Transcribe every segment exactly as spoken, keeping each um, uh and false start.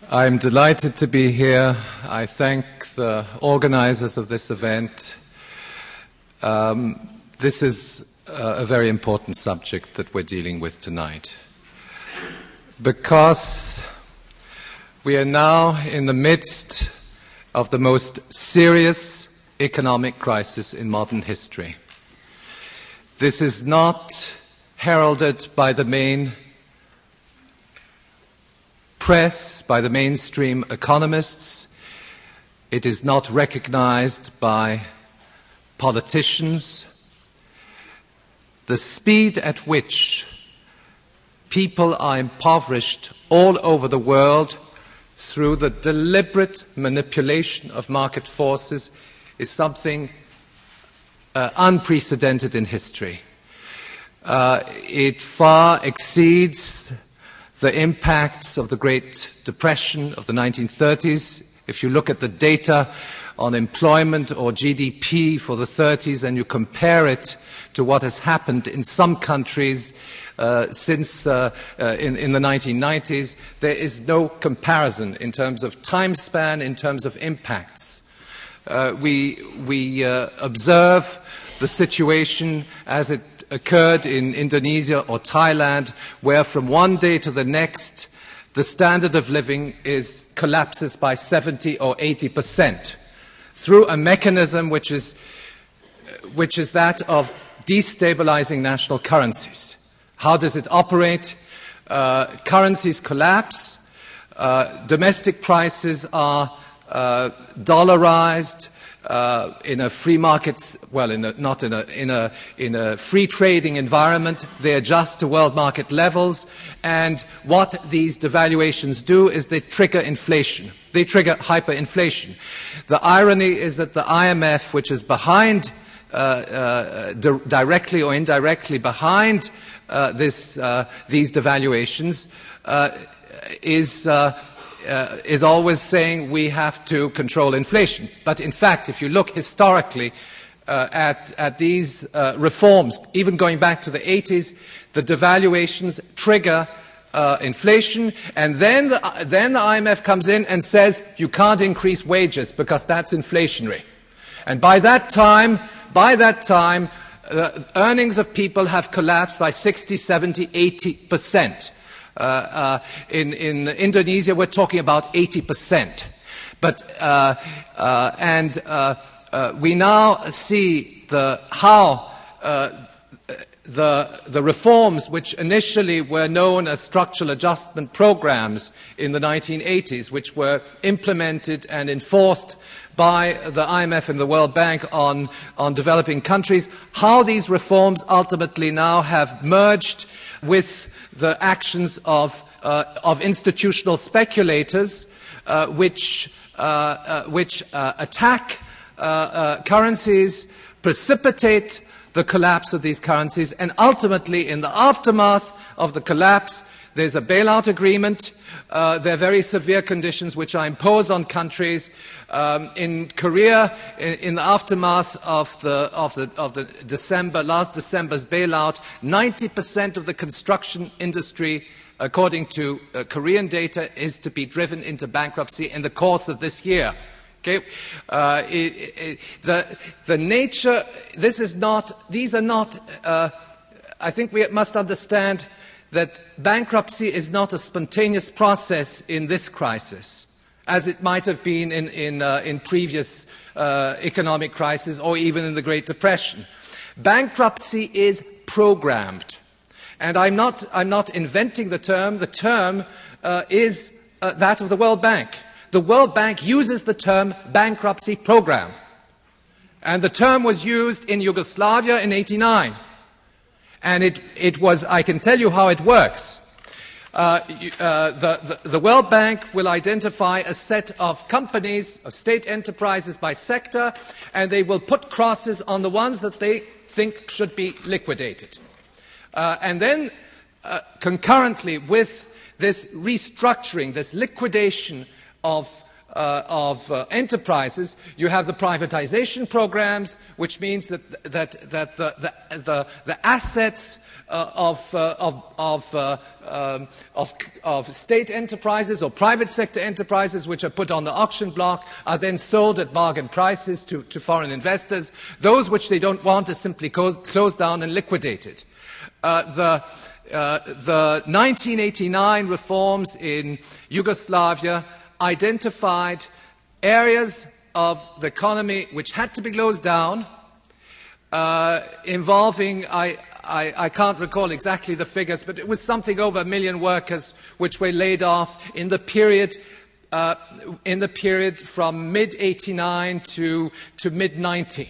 I'm delighted to be here. I thank the organizers of this event. Um, this is uh, a very important subject that we're dealing with tonight, because we are now in the midst of the most serious economic crisis in modern history. This is not heralded by the main press, by the mainstream economists. It is not recognized by politicians. The speed at which people are impoverished all over the world through the deliberate manipulation of market forces is something uh, unprecedented in history. Uh, it far exceeds the impacts of the Great Depression of the nineteen thirties. If you look at the data on employment or G D P for the thirties and you compare it to what has happened in some countries uh, since uh, uh, in, in the nineteen nineties, there is no comparison in terms of time span, in terms of impacts. Uh, we we uh, observe the situation as it occurred in Indonesia or Thailand, where from one day to the next, the standard of living is collapses by seventy or eighty percent through a mechanism which is, which is that of destabilizing national currencies. How does it operate? Uh, currencies collapse, uh, domestic prices are uh, dollarized, Uh, in a free markets, well, in a, not in a, in a, in a free trading environment, they adjust to world market levels, and what these devaluations do is they trigger inflation. They trigger hyperinflation. The irony is that the I M F, which is behind, uh, uh, di- directly or indirectly behind uh, this, uh, these devaluations, uh, is uh, Uh, is always saying we have to control inflation. But in fact, if you look historically uh, at, at these uh, reforms, even going back to the eighties, the devaluations trigger uh, inflation, and then the, uh, then the I M F comes in and says you can't increase wages because that's inflationary. And by that time, by that time, uh, earnings of people have collapsed by sixty, seventy, eighty percent. Uh, uh, in, in Indonesia, we're talking about eighty percent. But, uh, uh, and uh, uh, we now see the, how uh, the, the reforms, which initially were known as structural adjustment programs in the nineteen eighties, which were implemented and enforced by the I M F and the World Bank on, on developing countries, how these reforms ultimately now have merged with the actions of, uh, of institutional speculators uh, which, uh, uh, which uh, attack uh, uh, currencies, precipitate the collapse of these currencies, and ultimately, in the aftermath of the collapse, there's a bailout agreement. Uh, there are very severe conditions which are imposed on countries. Um, in Korea, in, in the aftermath of the, of the, of the December, last December's bailout, ninety percent of the construction industry, according to uh, Korean data, is to be driven into bankruptcy in the course of this year. Okay? Uh, it, it, the, the nature, this is not, these are not, uh, I think we must understand that bankruptcy is not a spontaneous process in this crisis, as it might have been in, in, uh, in previous uh, economic crises or even in the Great Depression. Bankruptcy is programmed. And I'm not, I'm not inventing the term. The term uh, is uh, that of the World Bank. The World Bank uses the term bankruptcy program. And the term was used in Yugoslavia in eighty-nine. And it, it was, I can tell you how it works. Uh, uh, the, the, the World Bank will identify a set of companies, of state enterprises by sector, and they will put crosses on the ones that they think should be liquidated. Uh, and then, uh, concurrently with this restructuring, this liquidation of uh, of uh, enterprises, you have the privatization programs, which means that that that the the the, the assets uh, of, uh, of of uh, um, of of state enterprises or private sector enterprises, which are put on the auction block, are then sold at bargain prices to, to foreign investors. Those which they don't want are simply closed, closed down and liquidated. Uh, the uh, the nineteen eighty-nine reforms in Yugoslavia identified areas of the economy which had to be closed down, uh, involving, I, I, I can't recall exactly the figures, but it was something over a million workers which were laid off in the period, uh, in the period from mid eighty-nine to, to mid ninety.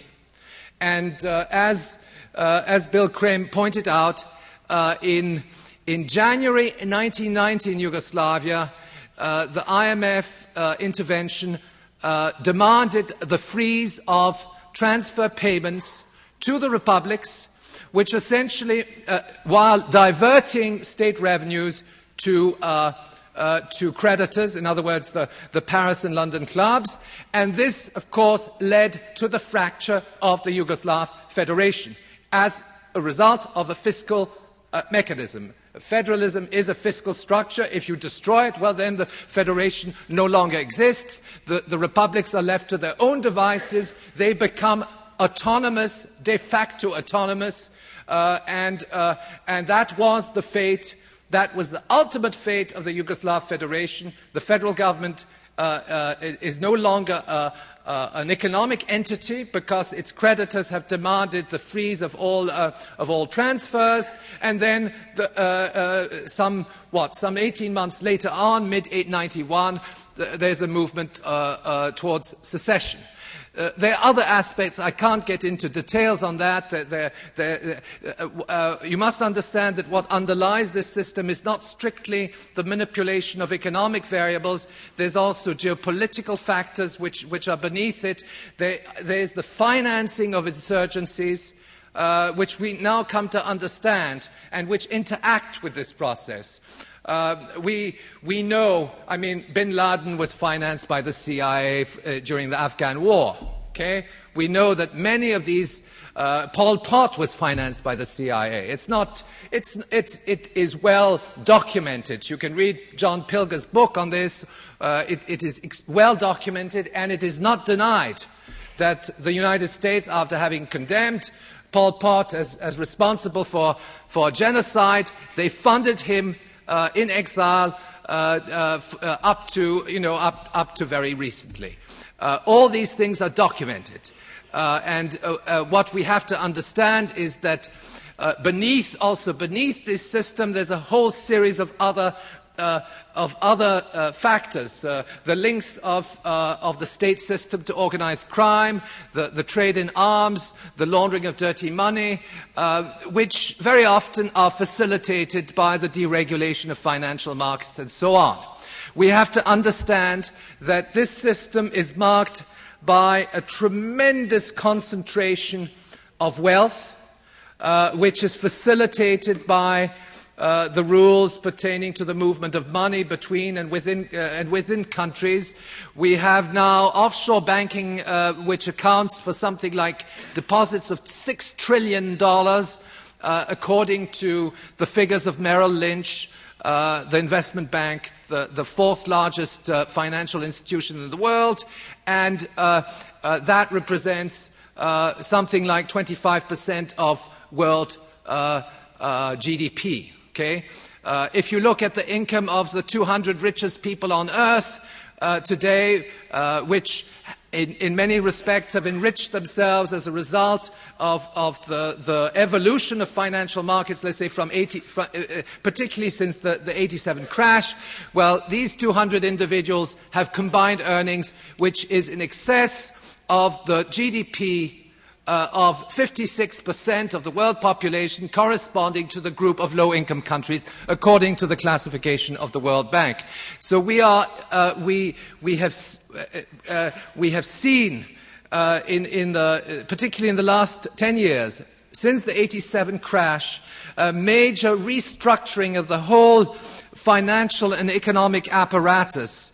And uh, as, uh, as Bill Krim pointed out, uh, in, in January nineteen ninety in Yugoslavia, Uh, the I M F uh, intervention uh, demanded the freeze of transfer payments to the republics, which essentially, uh, while diverting state revenues to, uh, uh, to creditors, in other words, the, the Paris and London clubs, and this, of course, led to the fracture of the Yugoslav Federation as a result of a fiscal uh, mechanism. Federalism is a fiscal structure. If you destroy it, well, then the federation no longer exists. The, the republics are left to their own devices. They become autonomous, de facto autonomous, uh, and, uh, and that was the fate, that was the ultimate fate of the Yugoslav Federation. The federal government uh, uh, is no longer uh, Uh, an economic entity because its creditors have demanded the freeze of all uh, of all transfers, and then the, uh, uh, some what some eighteen months later on, mid ninety-one, th there's a movement uh, uh, towards secession. Uh, there are other aspects. I can't get into details on that. They're, they're, they're, uh, uh, you must understand that what underlies this system is not strictly the manipulation of economic variables. There's also geopolitical factors which, which are beneath it. There, there's the financing of insurgencies, uh, which we now come to understand and which interact with this process. Uh, we, we know, I mean, bin Laden was financed by the C I A f uh, during the Afghan war. Okay? We know that many of these, uh, Pol Pot was financed by the C I A. It's not, it's, it's, it is well documented. You can read John Pilger's book on this. Uh, it, it is ex well documented, and it is not denied that the United States, after having condemned Pol Pot as, as responsible for, for genocide, they funded him Uh, in exile uh, uh, f uh, up to, you know, up, up to very recently. Uh, all these things are documented. Uh, and uh, uh, what we have to understand is that uh, beneath, also beneath this system, there's a whole series of other Uh, of other uh, factors, uh, the links of, uh, of the state system to organized crime, the, the trade in arms, the laundering of dirty money, uh, which very often are facilitated by the deregulation of financial markets and so on. We have to understand that this system is marked by a tremendous concentration of wealth, uh, which is facilitated by Uh, the rules pertaining to the movement of money between and within, uh, and within countries. We have now offshore banking, uh, which accounts for something like deposits of six trillion dollars, uh, according to the figures of Merrill Lynch, uh, the investment bank, the, the fourth largest uh, financial institution in the world, and uh, uh, that represents uh, something like twenty-five percent of world uh, uh, G D P. Okay? Uh, if you look at the income of the two hundred richest people on earth uh, today, uh, which in, in many respects have enriched themselves as a result of, of the, the evolution of financial markets, let's say from eighty, from, uh, particularly since the, the eighty-seven crash, well, these two hundred individuals have combined earnings which is in excess of the G D P Uh, of fifty-six percent of the world population, corresponding to the group of low-income countries, according to the classification of the World Bank. So we are, uh, we we have uh, uh, we have seen uh, in in the uh, particularly in the last ten years since the eighty-seven crash, a major restructuring of the whole financial and economic apparatus.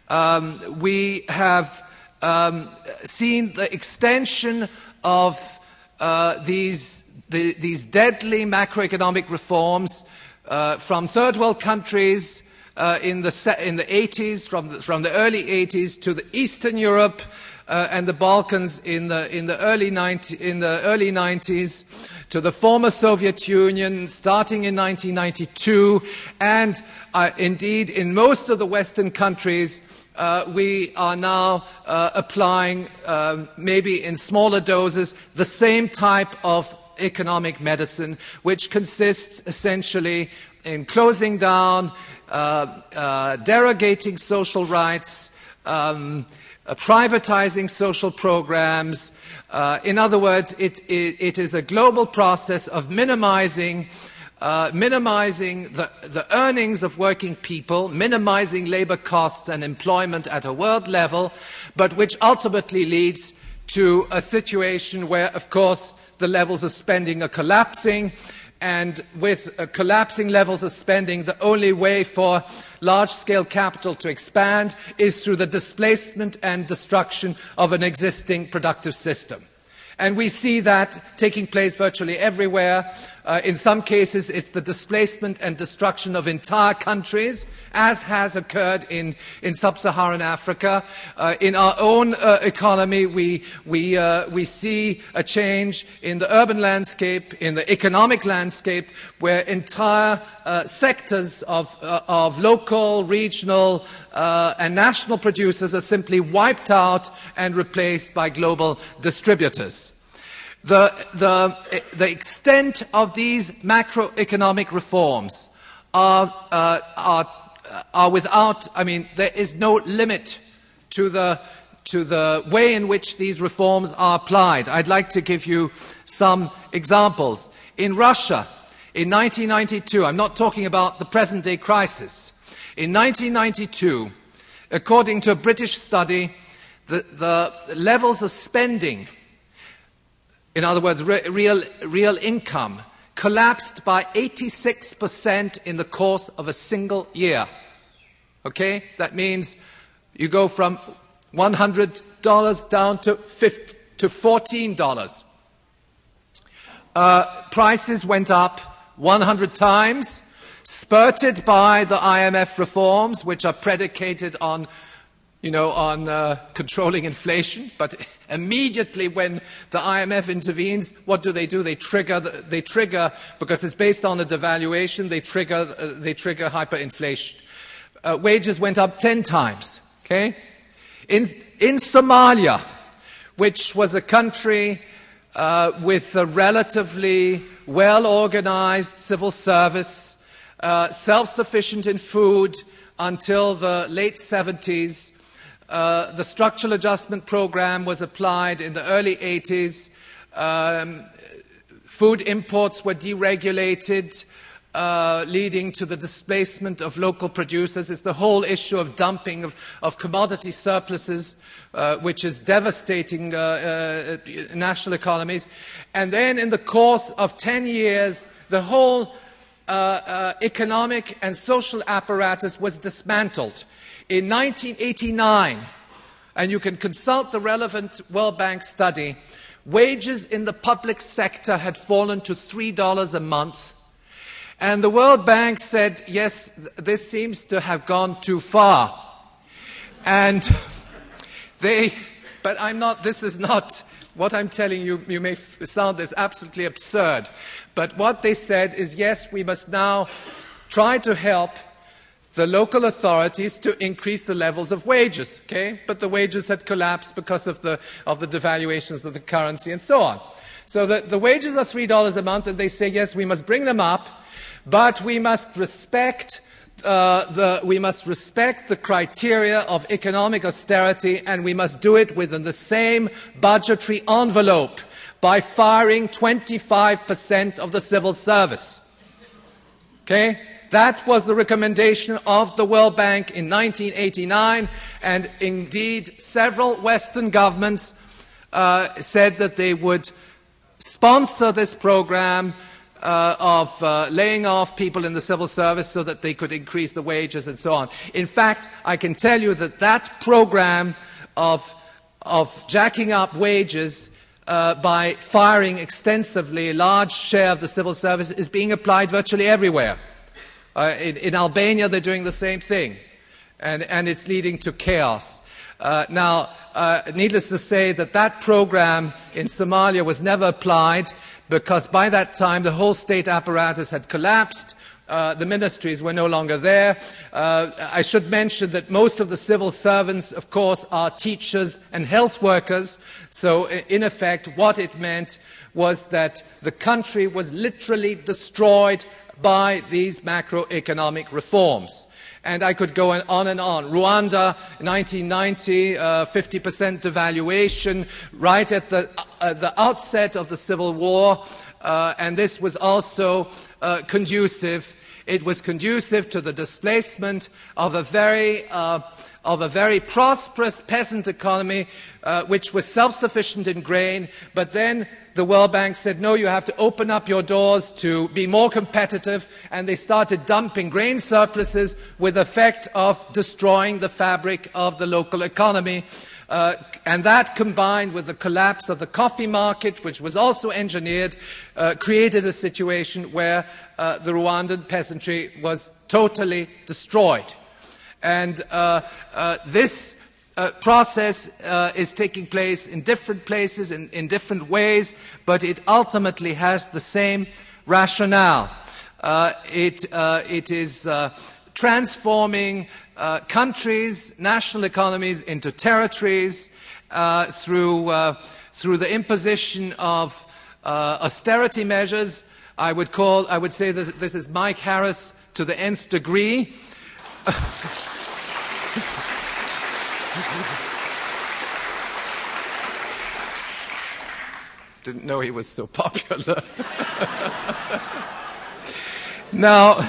Um, we have um, seen the extension of uh, these, the, these deadly macroeconomic reforms uh, from third world countries Uh, in the in the eighties, from the, from the early eighties to the Eastern Europe uh, and the Balkans in the in the early ninety, in the early nineties, to the former Soviet Union starting in nineteen ninety-two, and uh, indeed in most of the Western countries uh, we are now uh, applying, uh, maybe in smaller doses, the same type of economic medicine, which consists essentially in closing down, Uh, uh, derogating social rights, um, uh, privatizing social programs. Uh, in other words, it, it, it is a global process of minimizing, uh, minimizing the, the earnings of working people, minimizing labor costs and employment at a world level, but which ultimately leads to a situation where, of course, the levels of spending are collapsing. And with uh, collapsing levels of spending, the only way for large-scale capital to expand is through the displacement and destruction of an existing productive system. And we see that taking place virtually everywhere. Uh, in some cases, it's the displacement and destruction of entire countries, as has occurred in, in sub-Saharan Africa. Uh, in our own uh, economy, we, we, uh, we see a change in the urban landscape, in the economic landscape, where entire uh, sectors of, uh, of local, regional, uh, and national producers are simply wiped out and replaced by global distributors. The, the, the extent of these macroeconomic reforms are, uh, are, are without, I mean, there is no limit to the, to the way in which these reforms are applied. I'd like to give you some examples. In Russia, in nineteen ninety-two, I'm not talking about the present-day crisis. In nineteen ninety-two, according to a British study, the, the levels of spending, in other words, re real, real income, collapsed by eighty-six percent in the course of a single year. Okay? That means you go from one hundred dollars down to, fifty, to fourteen dollars. Uh, prices went up one hundred times, spurred by the I M F reforms, which are predicated on you know, on uh, controlling inflation, but immediately when the I M F intervenes, what do they do? They trigger, the, they trigger because it's based on a devaluation, they trigger, uh, they trigger hyperinflation. Uh, wages went up ten times, okay? In, in Somalia, which was a country uh, with a relatively well-organized civil service, uh, self-sufficient in food until the late seventies, Uh, the structural adjustment program was applied in the early eighties. Um, food imports were deregulated, uh, leading to the displacement of local producers. It's the whole issue of dumping of, of commodity surpluses, uh, which is devastating uh, uh, national economies. And then in the course of ten years, the whole uh, uh, economic and social apparatus was dismantled. In nineteen eighty-nine, and you can consult the relevant World Bank study, wages in the public sector had fallen to three dollars a month. And the World Bank said, yes, this seems to have gone too far. And they, but I'm not, this is not, what I'm telling you, you may sound as absolutely absurd. But what they said is, yes, we must now try to help the local authorities to increase the levels of wages, okay? But the wages had collapsed because of the, of the devaluations of the currency and so on. So the, the wages are three dollars a month, and they say, yes, we must bring them up, but we must respect uh, the, we must respect the criteria of economic austerity, and we must do it within the same budgetary envelope by firing twenty-five percent of the civil service. Okay? That was the recommendation of the World Bank in nineteen eighty-nine, and indeed several Western governments uh, said that they would sponsor this program uh, of uh, laying off people in the civil service so that they could increase the wages and so on. In fact, I can tell you that that program of, of jacking up wages uh, by firing extensively a large share of the civil service is being applied virtually everywhere. Uh, in, in Albania, they're doing the same thing, and, and it's leading to chaos. Uh, now, uh, needless to say that that program in Somalia was never applied because by that time the whole state apparatus had collapsed. Uh, the ministries were no longer there. Uh, I should mention that most of the civil servants, of course, are teachers and health workers. So, in effect, what it meant was that the country was literally destroyed by these macroeconomic reforms. And I could go on and on. Rwanda, nineteen ninety, uh, fifty percent devaluation, right at the, uh, the outset of the civil war. Uh, and this was also uh, conducive. It was conducive to the displacement of a very, uh, of a very prosperous peasant economy, uh, which was self-sufficient in grain, but then the World Bank said, no, you have to open up your doors to be more competitive, and they started dumping grain surpluses with the effect of destroying the fabric of the local economy. Uh, and that, combined with the collapse of the coffee market, which was also engineered, uh, created a situation where uh, the Rwandan peasantry was totally destroyed. And uh, uh, this Uh, process uh, is taking place in different places, in, in different ways, but it ultimately has the same rationale. Uh, it, uh, it is uh, transforming uh, countries, national economies into territories uh, through, uh, through the imposition of uh, austerity measures. I would call, I would say that this is Mike Harris to the nth degree. Didn't know he was so popular. Now,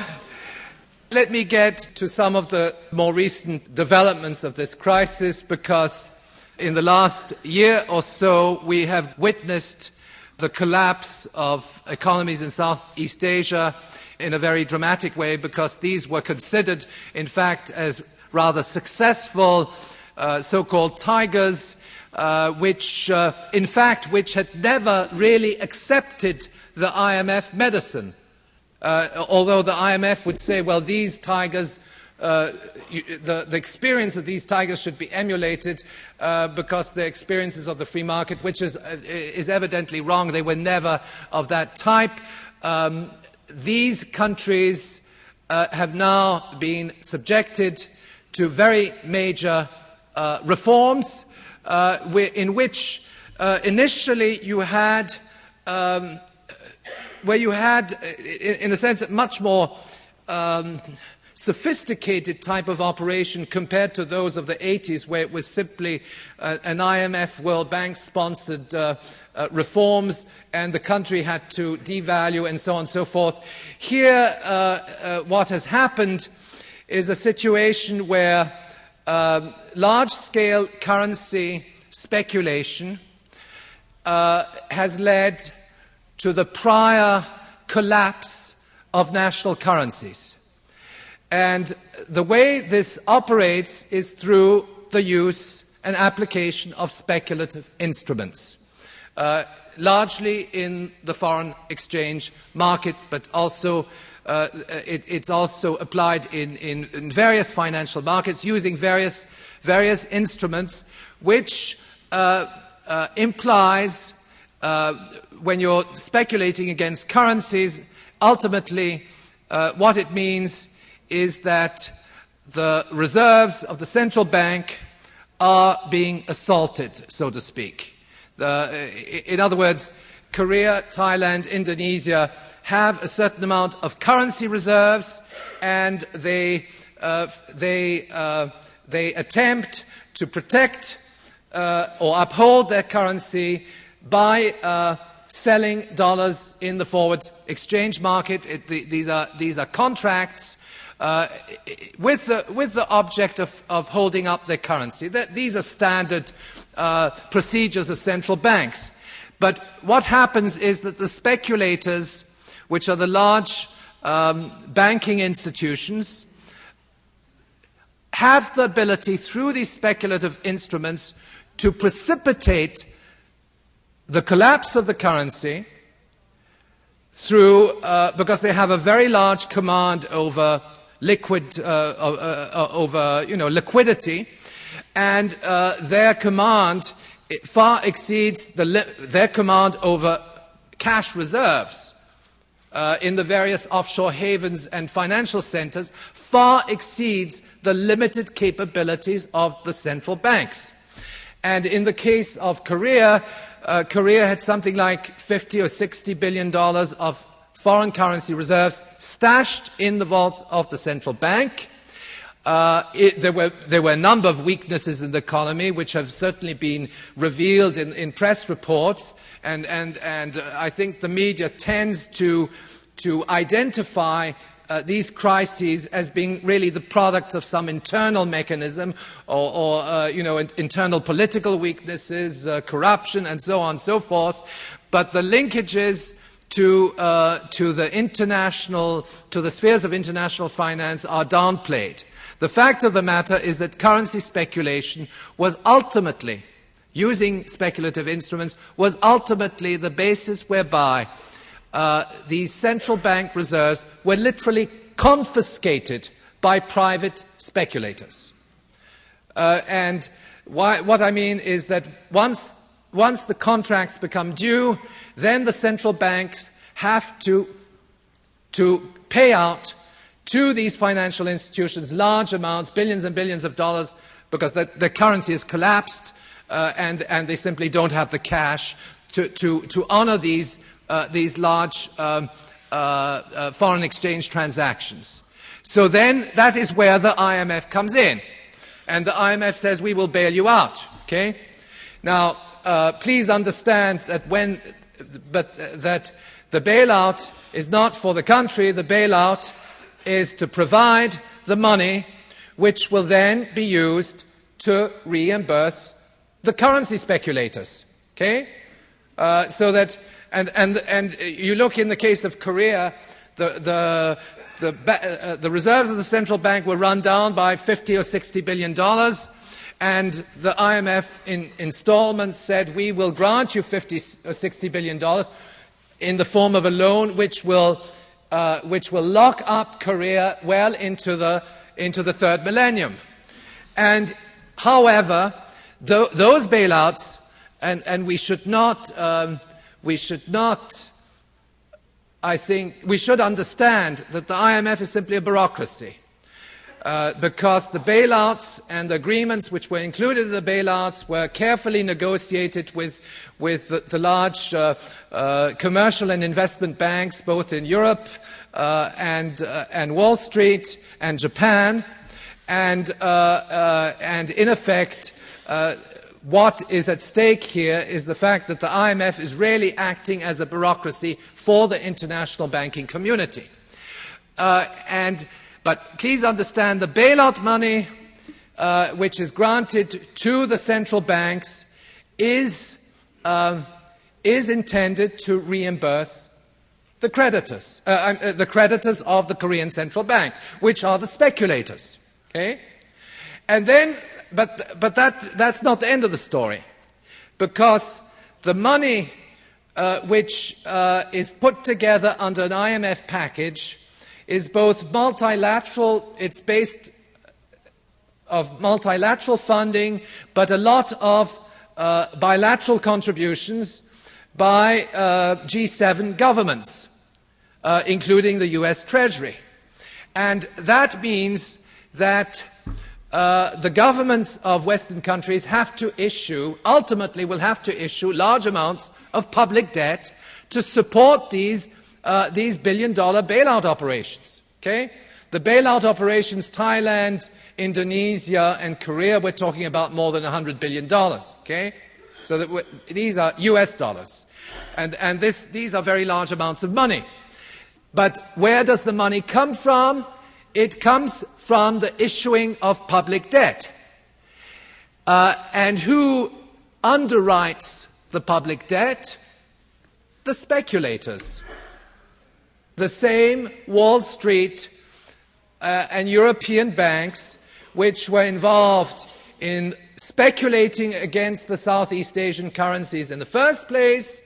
let me get to some of the more recent developments of this crisis, because in the last year or so we have witnessed the collapse of economies in Southeast Asia in a very dramatic way, because these were considered, in fact, as rather successful uh, so-called tigers, uh, which, uh, in fact, which had never really accepted the I M F medicine. Uh, although the I M F would say, well, these tigers, uh, you, the, the experience of these tigers should be emulated uh, because the experiences of the free market, which is, uh, is evidently wrong. They were never of that type. Um, these countries uh, have now been subjected to very major uh, reforms uh, in which uh, initially you had um, where you had, in a sense, a much more um, sophisticated type of operation compared to those of the eighties, where it was simply uh, an I M F, World Bank-sponsored uh, uh, reforms, and the country had to devalue and so on and so forth. Here, uh, uh, what has happened is a situation where um, large-scale currency speculation uh, has led to the prior collapse of national currencies. And the way this operates is through the use and application of speculative instruments, uh, largely in the foreign exchange market, but also uh, it, it's also applied in, in, in various financial markets using various, various instruments, which uh, uh, implies uh, when you're speculating against currencies, ultimately uh, what it means is that the reserves of the central bank are being assaulted, so to speak. The, in other words, Korea, Thailand, Indonesia have a certain amount of currency reserves, and they, uh, they, uh, they attempt to protect uh, or uphold their currency by uh, selling dollars in the forward exchange market. It, the, these, are, these are contracts uh, with, the, with the object of, of holding up their currency. That, these are standard uh, procedures of central banks. But what happens is that the speculators which are the large um, banking institutions, have the ability through these speculative instruments to precipitate the collapse of the currency through, uh, because they have a very large command over liquid, uh, uh, uh, over, you know, liquidity, and uh, their command far exceeds the li- their command over cash reserves uh, in the various offshore havens and financial centers far exceeds the limited capabilities of the central banks. And in the case of Korea, uh, Korea had something like fifty or sixty billion dollars of foreign currency reserves stashed in the vaults of the central bank. Uh, it, there, were, there were a number of weaknesses in the economy which have certainly been revealed in, in press reports, and, and, and uh, I think the media tends to, to identify uh, these crises as being really the product of some internal mechanism or, or uh, you know, in, internal political weaknesses, uh, corruption, and so on and so forth. But the linkages to, uh, to the international, to the spheres of international finance are downplayed. The fact of the matter is that currency speculation was ultimately, using speculative instruments, was ultimately the basis whereby uh, these central bank reserves were literally confiscated by private speculators. Uh, and why, what I mean is that once, once the contracts become due, then the central banks have to, to pay out to these financial institutions large amounts, billions and billions of dollars, because the, the currency has collapsed uh, and, and they simply don't have the cash to, to, to honor these, uh, these large um, uh, uh, foreign exchange transactions. So then that is where the I M F comes in. And the I M F says, we will bail you out. Okay? Now, uh, please understand that when, but uh, that the bailout is not for the country, the bailout is to provide the money which will then be used to reimburse the currency speculators. Okay? Uh, so that, and, and, and you look in the case of Korea, the, the, the, uh, the reserves of the central bank were run down by fifty or sixty billion dollars, and the I M F in installments said, we will grant you fifty or sixty billion dollars in the form of a loan which will Uh, which will lock up Korea well into the, into the third millennium. And, however, th- those bailouts, and, and we should not, um, we should not, I think, we should understand that the I M F is simply a bureaucracy. Uh, because the bailouts and the agreements which were included in the bailouts were carefully negotiated with, with the, the large uh, uh, commercial and investment banks, both in Europe uh, and, uh, and Wall Street and Japan. And, uh, uh, and in effect, uh, what is at stake here is the fact that the I M F is really acting as a bureaucracy for the international banking community. Uh, and But please understand, the bailout money uh, which is granted to the central banks is, um, is intended to reimburse the creditors, uh, uh, the creditors of the Korean Central Bank, which are the speculators. Okay? And then, but, but that, that's not the end of the story, because the money uh, which uh, is put together under an I M F package is both multilateral, it's based of multilateral funding, but a lot of uh, bilateral contributions by uh, G seven governments, uh, including the U S Treasury. And that means that uh, the governments of Western countries have to issue, ultimately will have to issue large amounts of public debt to support these Uh, these billion-dollar bailout operations. Okay? The bailout operations, Thailand, Indonesia, and Korea, we're talking about more than one hundred billion dollars. Okay? So that these are U S dollars. And, and this, these are very large amounts of money. But where does the money come from? It comes from the issuing of public debt. Uh, and who underwrites the public debt? The speculators. the same Wall Street uh, and European banks which were involved in speculating against the Southeast Asian currencies in the first place,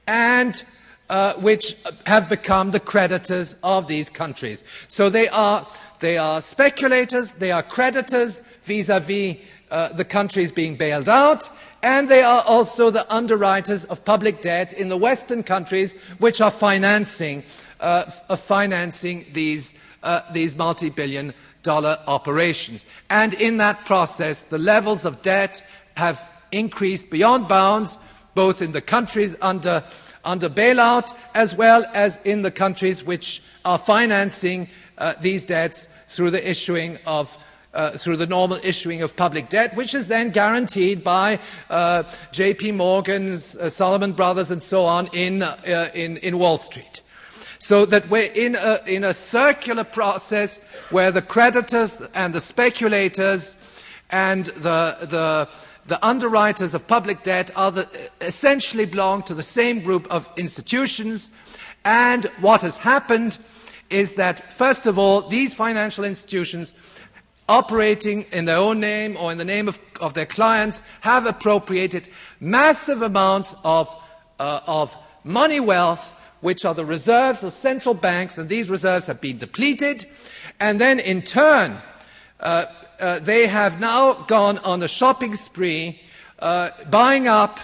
and uh, which have become the creditors of these countries. So they are, they are speculators, they are creditors vis-à-vis uh, the countries being bailed out, and they are also the underwriters of public debt in the Western countries which are financing, uh, f- financing these, uh, these multi-billion dollar operations. And in that process, the levels of debt have increased beyond bounds, both in the countries under, under bailout as well as in the countries which are financing uh, these debts through the issuing of uh, through the normal issuing of public debt, which is then guaranteed by uh, J P Morgan's, uh, Salomon Brothers, and so on in uh, in, in Wall Street. So that we're in a, in a circular process where the creditors and the speculators and the, the, the underwriters of public debt are the, essentially belong to the same group of institutions. And what has happened is that, first of all, these financial institutions operating in their own name or in the name of, of their clients have appropriated massive amounts of, uh, of money wealth, which are the reserves of central banks, and these reserves have been depleted. And then, in turn, uh, uh, they have now gone on a shopping spree, uh, buying up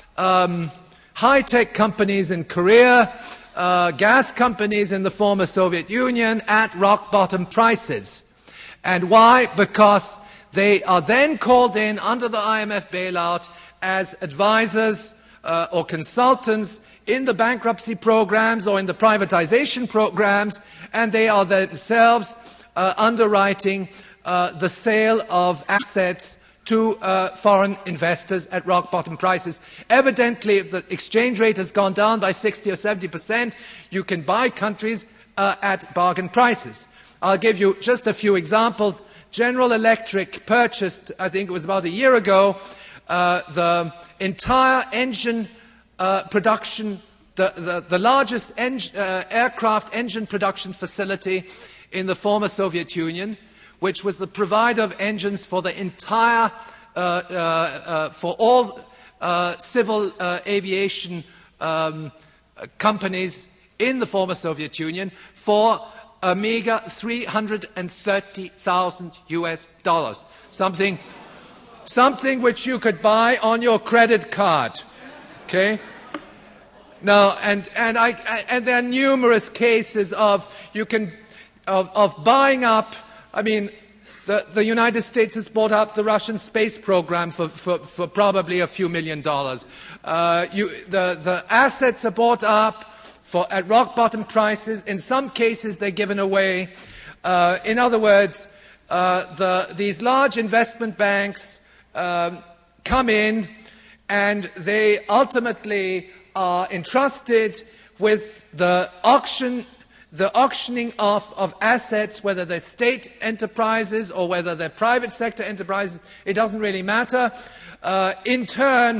um, high-tech companies in Korea, uh, gas companies in the former Soviet Union at rock-bottom prices. And why? Because they are then called in under the I M F bailout as advisors uh, or consultants in the bankruptcy programs or in the privatization programs, and they are themselves uh, underwriting uh, the sale of assets to uh, foreign investors at rock-bottom prices. Evidently, if the exchange rate has gone down by sixty or seventy percent, you can buy countries uh, at bargain prices. I'll give you just a few examples. General Electric purchased, I think it was about a year ago, uh, the entire engine Uh, production, the, the, the largest en- uh, aircraft engine production facility in the former Soviet Union, which was the provider of engines for the entire, uh, uh, uh, for all uh, civil uh, aviation um, companies in the former Soviet Union, for a meager three hundred thirty thousand U S dollars. Something, something which you could buy on your credit card. Okay? Now, and, and, I, and there are numerous cases of you can of, of buying up. I mean, the, the United States has bought up the Russian space program for, for, for probably a few million dollars. Uh, you, the, the assets are bought up for, at rock-bottom prices. In some cases, they're given away. Uh, in other words, uh, the, these large investment banks um, come in, and they ultimately are entrusted with the auction, the auctioning off of assets, whether they're state enterprises or whether they're private sector enterprises. It doesn't really matter. Uh, in turn,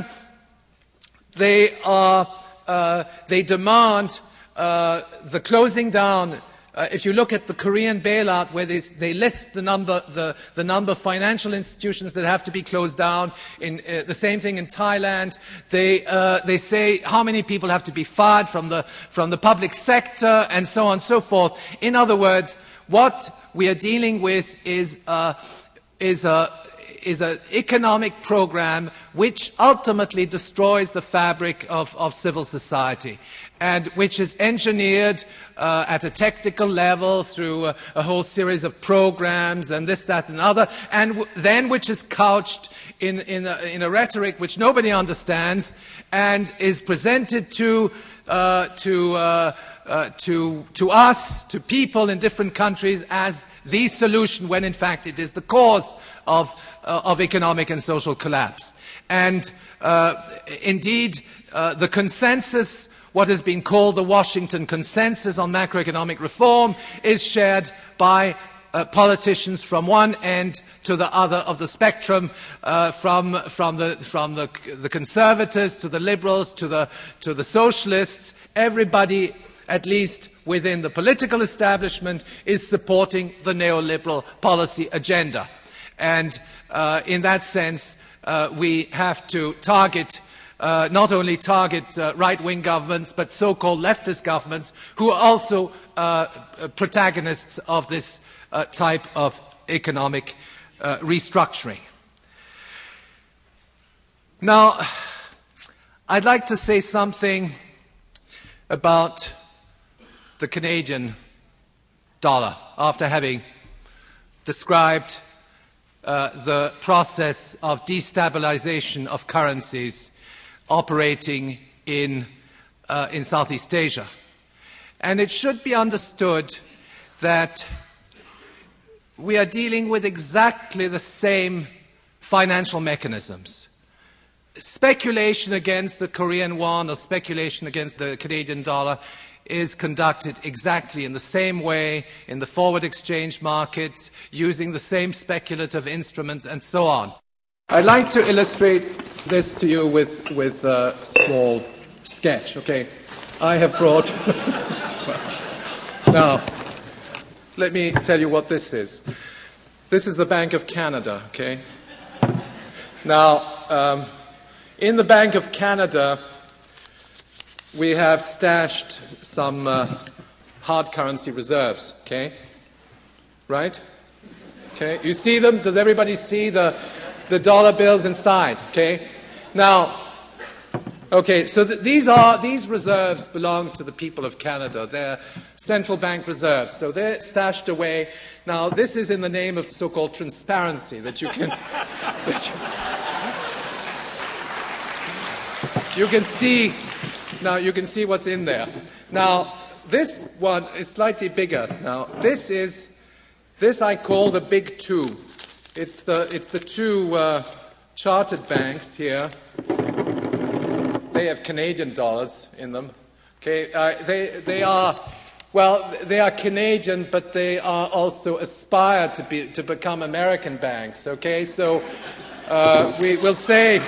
they are uh, they demand uh, the closing down. Uh, if you look at the Korean bailout, where they, they list the number, the, the number of financial institutions that have to be closed down, in uh, the same thing in Thailand, they, uh, they say how many people have to be fired from the, from the public sector, and so on and so forth. In other words, what we are dealing with is, uh, is a is an economic program which ultimately destroys the fabric of, of civil society, and which is engineered uh, at a technical level through a, a whole series of programs and this, that, and other, and w- then which is couched in, in, a, in a rhetoric which nobody understands and is presented to, uh, to, uh, uh, to, to us, to people in different countries, as the solution, when in fact it is the cause of, uh, of economic and social collapse. And uh, indeed, uh, the consensus, what has been called the Washington Consensus on macroeconomic reform, is shared by uh, politicians from one end to the other of the spectrum, uh, from, from, the, from the, the conservatives to the liberals to the, to the socialists. Everybody at least within the political establishment, is supporting the neoliberal policy agenda. And uh, in that sense, uh, we have to target Uh, not only target uh, right-wing governments, but so-called leftist governments who are also uh, protagonists of this uh, type of economic uh, restructuring. Now, I'd like to say something about the Canadian dollar after having described uh, the process of destabilization of currencies operating in, uh, in Southeast Asia. And it should be understood that we are dealing with exactly the same financial mechanisms. Speculation against the Korean won or speculation against the Canadian dollar is conducted exactly in the same way in the forward exchange markets, using the same speculative instruments and so on. I'd like to illustrate this to you with, with a small sketch, okay? I have brought... Now, let me tell you what this is. This is the Bank of Canada, okay? Now, um, in the Bank of Canada, we have stashed some uh, hard currency reserves, okay? Right? Okay, you see them? Does everybody see the... the dollar bills inside, okay? Now, okay, so th- these are, these reserves belong to the people of Canada. They're central bank reserves, so they're stashed away. Now, this is in the name of so-called transparency, that you can, that you, you can see, now you can see what's in there. Now, this one is slightly bigger. Now, this is, this I call the big two. It's the, it's the two uh, chartered banks here. They have Canadian dollars in them. Okay, uh, they, they are, well, they are Canadian, but they are also aspire to, be, to become American banks. Okay, so uh, we will say,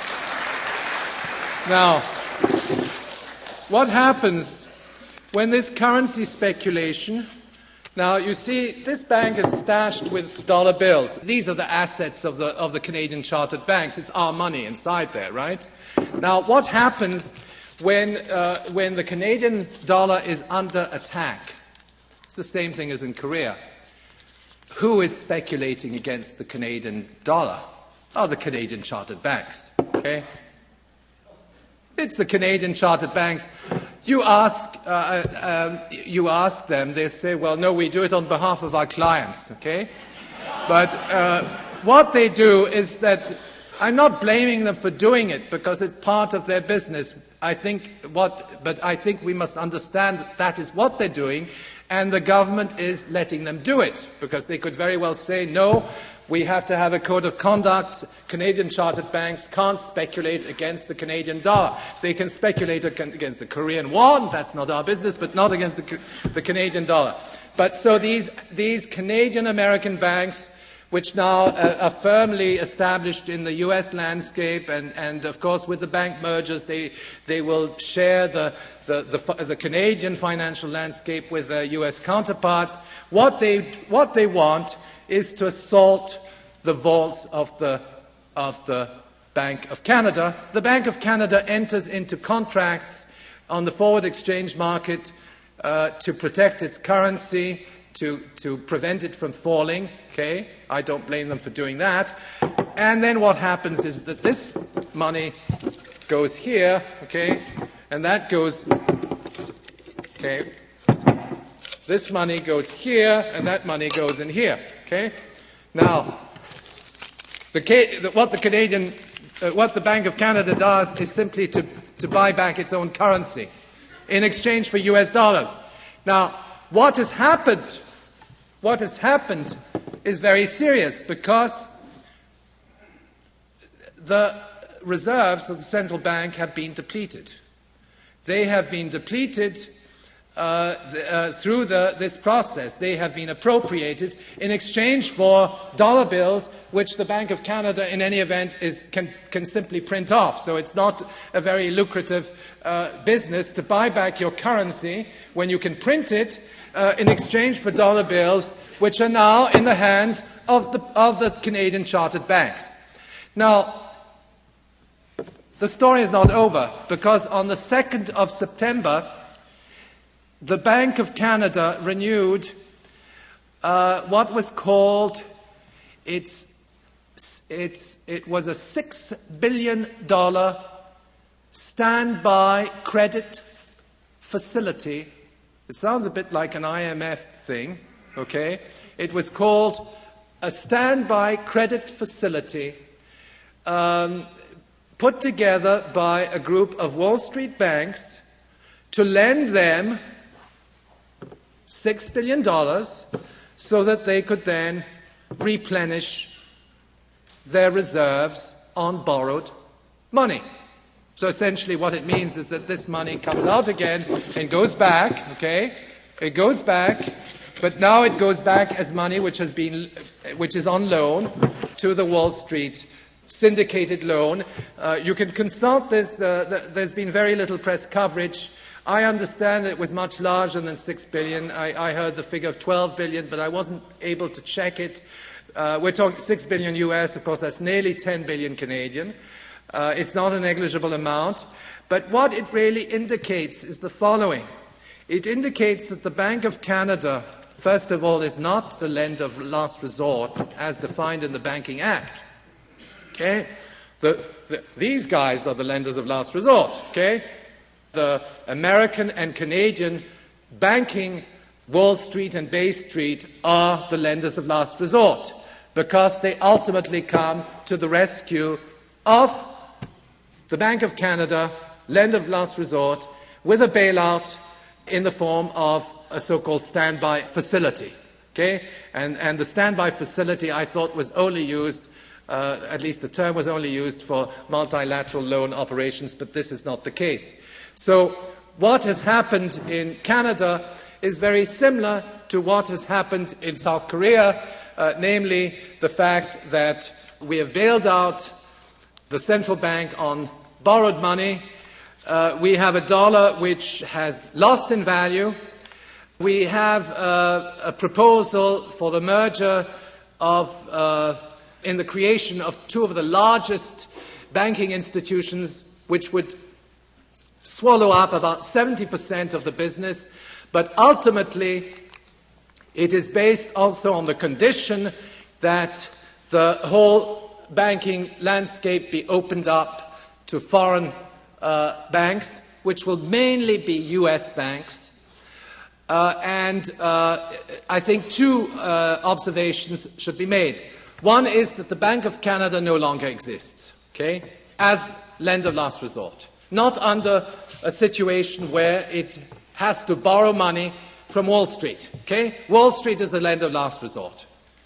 now, what happens when this currency speculation... Now, you see, this bank is stashed with dollar bills. These are the assets of the, of the Canadian chartered banks. It's our money inside there, right? Now, what happens when, uh, when the Canadian dollar is under attack? It's the same thing as in Korea. Who is speculating against the Canadian dollar? Oh, the Canadian chartered banks, okay? It's the Canadian chartered banks. You ask, uh, um, you ask them, they say, well, no, we do it on behalf of our clients, okay? But uh, what they do is that, I'm not blaming them for doing it because it's part of their business. I think what, but I think we must understand that that is what they're doing, and the government is letting them do it, because they could very well say, no, we have to have a code of conduct. Canadian chartered banks can't speculate against the Canadian dollar. They can speculate against the Korean won, that's not our business, but not against the, the Canadian dollar. But so these, these Canadian-American banks, which now uh, are firmly established in the U S landscape, and, and of course with the bank mergers, they, they will share the, the, the, the Canadian financial landscape with their U S counterparts. What they, what they want is to assault the vaults of the, of the Bank of Canada. The Bank of Canada enters into contracts on the forward exchange market uh, to protect its currency, to, to prevent it from falling. Okay? I don't blame them for doing that. And then what happens is that this money goes here, okay, and that goes, okay, this money goes here, and that money goes in here. Okay? Now, the, the, what the Canadian, uh, what the Bank of Canada does is simply to, to buy back its own currency in exchange for U S dollars. Now, what has happened? What has happened is very serious, because the reserves of the central bank have been depleted. They have been depleted uh, the, uh, through the, this process. They have been appropriated in exchange for dollar bills, which the Bank of Canada, in any event, is, can, can simply print off. So it's not a very lucrative uh, business to buy back your currency when you can print it uh, in exchange for dollar bills, which are now in the hands of the, of the Canadian chartered banks. Now, the story is not over, because on the second of September, the Bank of Canada renewed uh, what was called its, its, it was a six billion dollars standby credit facility. It sounds a bit like an I M F thing, okay? It was called a standby credit facility um, put together by a group of Wall Street banks to lend them six billion dollars so that they could then replenish their reserves on borrowed money. So essentially what it means is that this money comes out again and goes back, okay? It goes back, but now it goes back as money which has been, which is on loan to the Wall Street syndicated loan. Uh, you can consult this. The, the, there's been very little press coverage. I understand that it was much larger than six billion. I, I heard the figure of twelve billion, but I wasn't able to check it. Uh, we're talking six billion U S, of course, that's nearly ten billion Canadian. Uh, it's not a negligible amount. But what it really indicates is the following. It indicates that the Bank of Canada, first of all, is not the lender of last resort as defined in the Banking Act. Okay? The, the, these guys are the lenders of last resort. Okay? The American and Canadian banking, Wall Street and Bay Street, are the lenders of last resort because they ultimately come to the rescue of the Bank of Canada, lender of last resort, with a bailout in the form of a so-called standby facility. Okay? And, and the standby facility, I thought, was only used, uh, at least the term was only used for multilateral loan operations, but this is not the case. So what has happened in Canada is very similar to what has happened in South Korea, uh, namely the fact that we have bailed out the central bank on borrowed money. Uh, we have a dollar which has lost in value. We have uh, a proposal for the merger of, uh, in the creation of two of the largest banking institutions, which would swallow up about seventy percent of the business, but ultimately it is based also on the condition that the whole banking landscape be opened up to foreign uh, banks, which will mainly be U S banks. Uh, and uh, I think two uh, observations should be made. One is that the Bank of Canada no longer exists, okay, as lender of last resort. Not under a situation where it has to borrow money from Wall Street. Okay? Wall Street is the lender of last resort.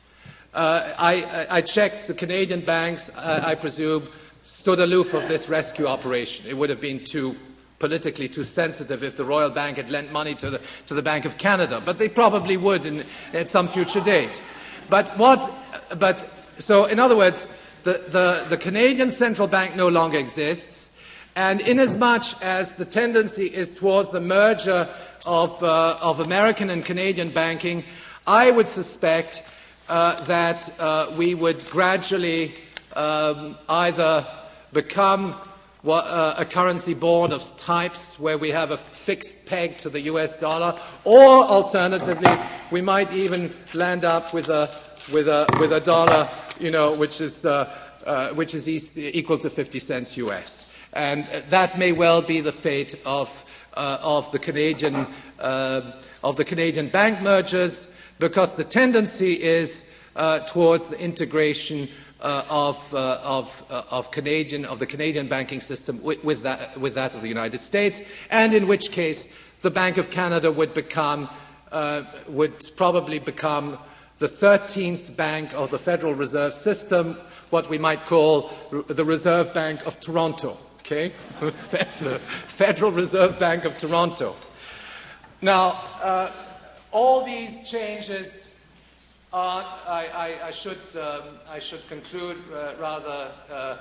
Uh, I, I checked the Canadian banks, uh, I presume, stood aloof of this rescue operation. It would have been too politically too sensitive if the Royal Bank had lent money to the, to the Bank of Canada, but they probably would in, at some future date. But what, but, so in other words, the, the, the Canadian Central Bank no longer exists. And inasmuch as the tendency is towards the merger of, uh, of American and Canadian banking, I would suspect uh, that uh, we would gradually um, either become what, uh, a currency board of types where we have a fixed peg to the U S dollar, or alternatively, we might even land up with a, with a, with a dollar, you know, which is, uh, uh, which is equal to fifty cents U S. And that may well be the fate of, uh, of, the Canadian, uh, of the Canadian bank mergers, because the tendency is uh, towards the integration uh, of, uh, of, uh, of, Canadian, of the Canadian banking system with, with, that, with that of the United States, and in which case the Bank of Canada would become, uh, would probably become the thirteenth bank of the Federal Reserve System, what we might call the Reserve Bank of Toronto. Okay? The Federal Reserve Bank of Toronto. Now, uh, all these changes are, I, I, I, should, um, I should conclude uh, rather, uh,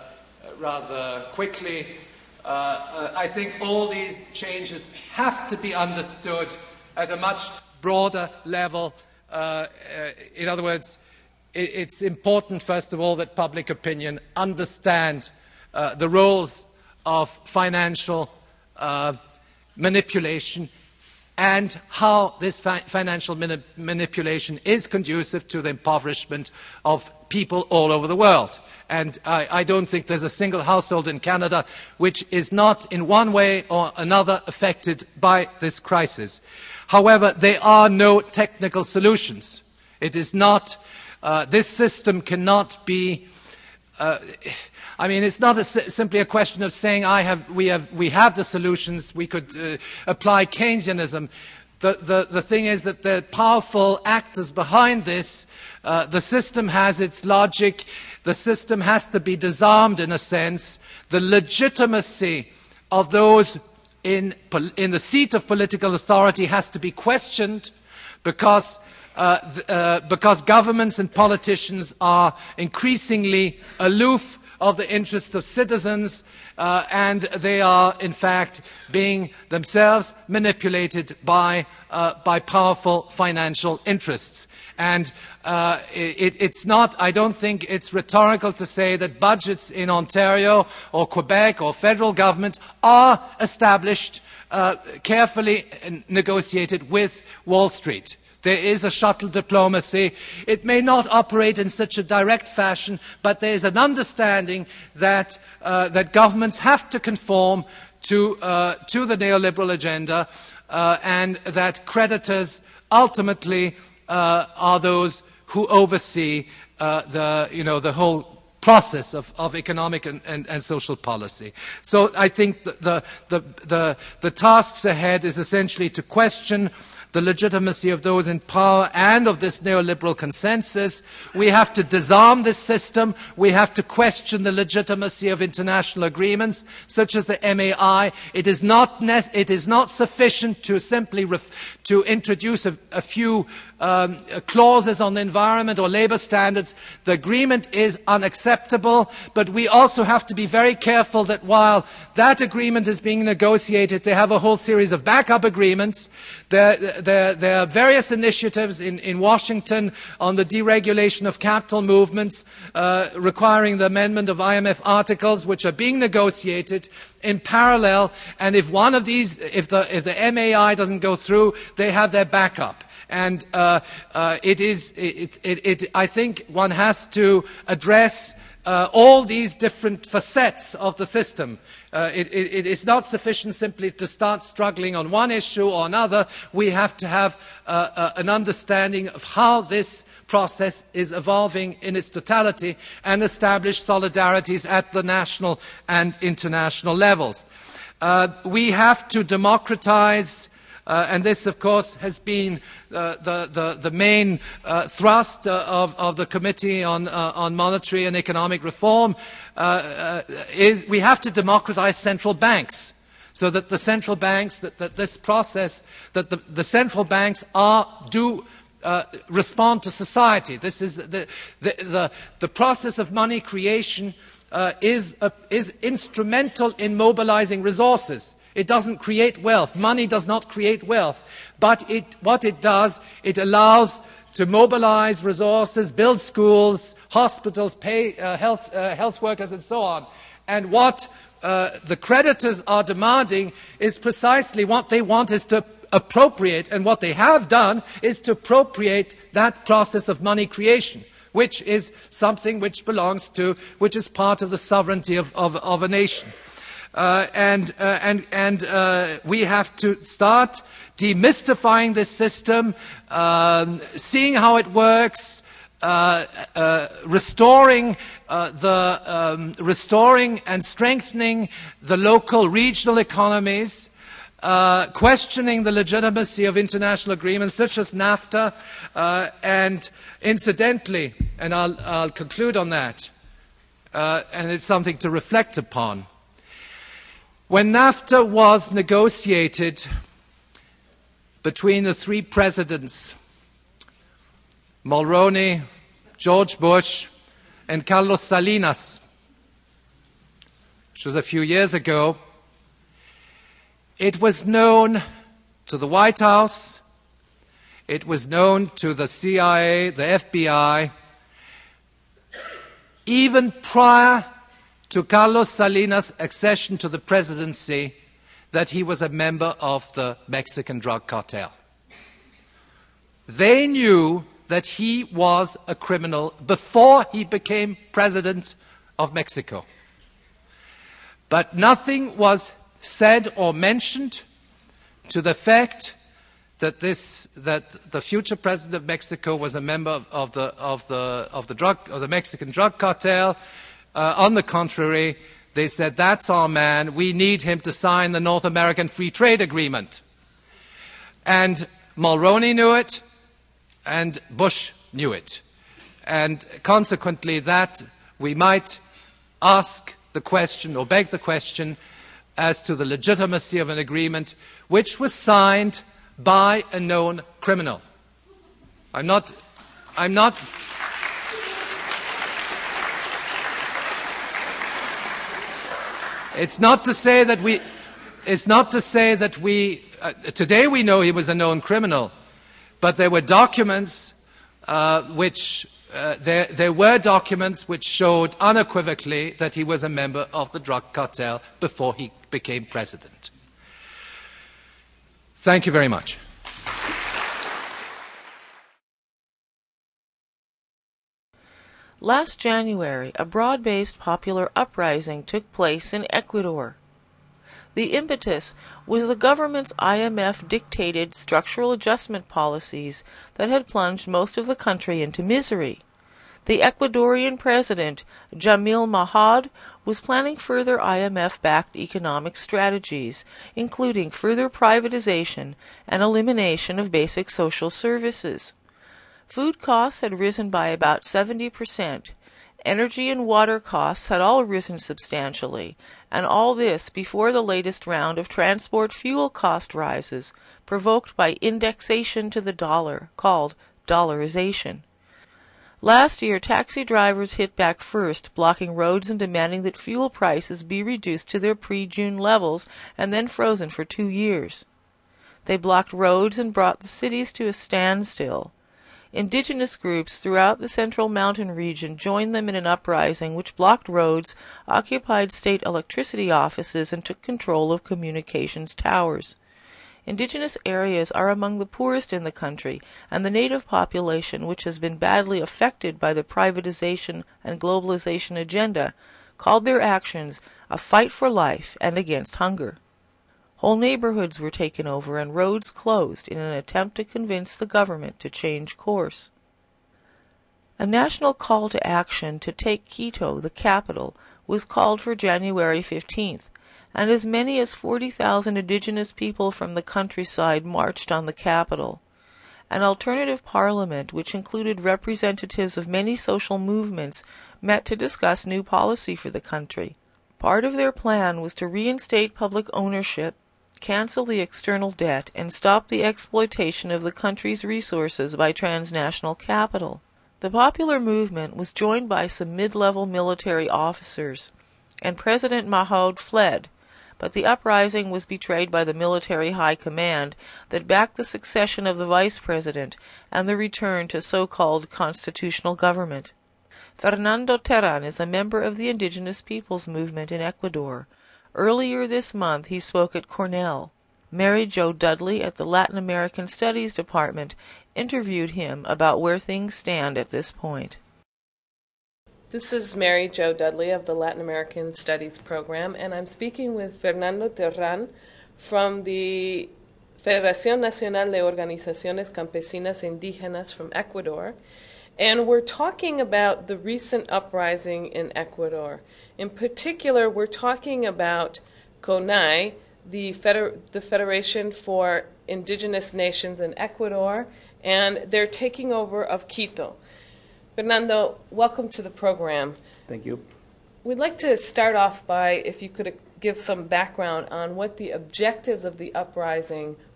rather quickly. Uh, uh, I think all these changes have to be understood at a much broader level. Uh, uh, in other words, it, it's important, first of all, that public opinion understand uh, the roles of financial uh, manipulation and how this fi- financial mani- manipulation is conducive to the impoverishment of people all over the world. And I, I don't think there's a single household in Canada which is not in one way or another affected by this crisis. However, there are no technical solutions. It is not, uh, this system cannot be, uh, I mean, it's not a, simply a question of saying I have, we, have, we have the solutions, we could uh, apply Keynesianism. The, the, the thing is that the powerful actors behind this, uh, the system has its logic, the system has to be disarmed in a sense. The legitimacy of those in, in the seat of political authority has to be questioned because, uh, uh, because governments and politicians are increasingly aloof of the interests of citizens, uh, and they are, in fact, being themselves manipulated by, uh, by powerful financial interests. And uh, it, it's not, I don't think it's rhetorical to say that budgets in Ontario or Quebec or federal government are established, uh, carefully negotiated with Wall Street. There is a shuttle diplomacy. It may not operate in such a direct fashion, but there is an understanding that, uh, that governments have to conform to, uh, to the neoliberal agenda, uh, and that creditors ultimately uh, are those who oversee uh, the, you know, the whole process of, of economic and, and, and social policy. So I think the, the, the, the tasks ahead is essentially to question the legitimacy of those in power and of this neoliberal consensus. We have to disarm this system. We have to question the legitimacy of international agreements, such as the M A I. It is not, ne- it is not sufficient to simply ref- to introduce a, a few um, clauses on the environment or labour standards. The agreement is unacceptable, but we also have to be very careful that while that agreement is being negotiated, they have a whole series of backup agreements. There, there, there are various initiatives in, in Washington on the deregulation of capital movements, uh, requiring the amendment of I M F articles, which are being negotiated in parallel. And if one of these, if the, if the M A I doesn't go through, they have their backup. And uh, uh, it is, it, it, it, I think one has to address uh, all these different facets of the system. Uh, it, it, it is not sufficient simply to start struggling on one issue or another. We have to have uh, uh, an understanding of how this process is evolving in its totality and establish solidarities at the national and international levels. Uh, we have to democratize, uh, and this, of course, has been Uh, the, the, the main uh, thrust uh, of, of the Committee on, uh, on Monetary and Economic Reform, uh, uh, is we have to democratize central banks so that the central banks, that, that this process, that the, the central banks are, do uh, respond to society. This is the, the, the, the process of money creation uh, is, a, is instrumental in mobilizing resources. It doesn't create wealth. Money does not create wealth. But it, what it does, it allows to mobilize resources, build schools, hospitals, pay uh, health, uh, health workers, and so on. And what uh, the creditors are demanding is precisely what they want is to appropriate, and what they have done is to appropriate that process of money creation, which is something which belongs to, which is part of the sovereignty of, of, of a nation. Uh, and uh, and, and uh, we have to start demystifying this system, um, seeing how it works, uh, uh, restoring uh, the um, restoring and strengthening the local regional economies, uh, questioning the legitimacy of international agreements such as NAFTA, uh, and incidentally, and I'll, I'll conclude on that, uh, and it's something to reflect upon. When NAFTA was negotiated, between the three presidents, Mulroney, George Bush, and Carlos Salinas, which was a few years ago. It was known to the White House, it was known to the C I A, the F B I, even prior to Carlos Salinas' accession to the presidency, that he was a member of the Mexican drug cartel. They knew that he was a criminal before he became president of Mexico. But nothing was said or mentioned to the fact that this that the future president of Mexico was a member of, of the of the of the drug of the Mexican drug cartel. Uh, on the contrary, they said, that's our man, we need him to sign the North American Free Trade Agreement. And Mulroney knew it, and Bush knew it. And consequently, that we might ask the question, or beg the question, as to the legitimacy of an agreement which was signed by a known criminal. I'm not... I'm not... It's not to say that we... It's not to say that we... Uh, today we know he was a known criminal, but there were documents uh, which... Uh, there, there were documents which showed unequivocally that he was a member of the drug cartel before he became president. Thank you very much. Last January, a broad-based popular uprising took place in Ecuador. The impetus was the government's I M F-dictated structural adjustment policies that had plunged most of the country into misery. The Ecuadorian president, Jamil Mahuad, was planning further I M F-backed economic strategies, including further privatization and elimination of basic social services. Food costs had risen by about seventy percent. Energy and water costs had all risen substantially, and all this before the latest round of transport fuel cost rises provoked by indexation to the dollar, called dollarization. Last year, taxi drivers hit back first, blocking roads and demanding that fuel prices be reduced to their pre-June levels and then frozen for two years. They blocked roads and brought the cities to a standstill. Indigenous groups throughout the Central Mountain region joined them in an uprising which blocked roads, occupied state electricity offices, and took control of communications towers. Indigenous areas are among the poorest in the country, and the native population, which has been badly affected by the privatization and globalization agenda, called their actions a fight for life and against hunger. Whole neighborhoods were taken over and roads closed in an attempt to convince the government to change course. A national call to action to take Quito, the capital, was called for January fifteenth, and as many as forty thousand indigenous people from the countryside marched on the capital. An alternative parliament, which included representatives of many social movements, met to discuss new policy for the country. Part of their plan was to reinstate public ownership, cancel the external debt, and stop the exploitation of the country's resources by transnational capital. The popular movement was joined by some mid-level military officers, and President Mahuad fled, but the uprising was betrayed by the military high command that backed the succession of the vice president and the return to so-called constitutional government. Fernando Terán is a member of the indigenous peoples movement in Ecuador. Earlier this month, he spoke at Cornell. Mary Jo Dudley at the Latin American Studies Department interviewed him about where things stand at this point. This is Mary Jo Dudley of the Latin American Studies Program, and I'm speaking with Fernando Terán from the Federación Nacional de Organizaciones Campesinas Indígenas from Ecuador, and we're talking about the recent uprising in Ecuador. In particular, we're talking about CONAI, the, Feder- the Federation for Indigenous Nations in Ecuador, and their taking over of Quito. Fernando, welcome to the program. Thank you. We'd like to start off by, if you could give some background on what the objectives of the uprising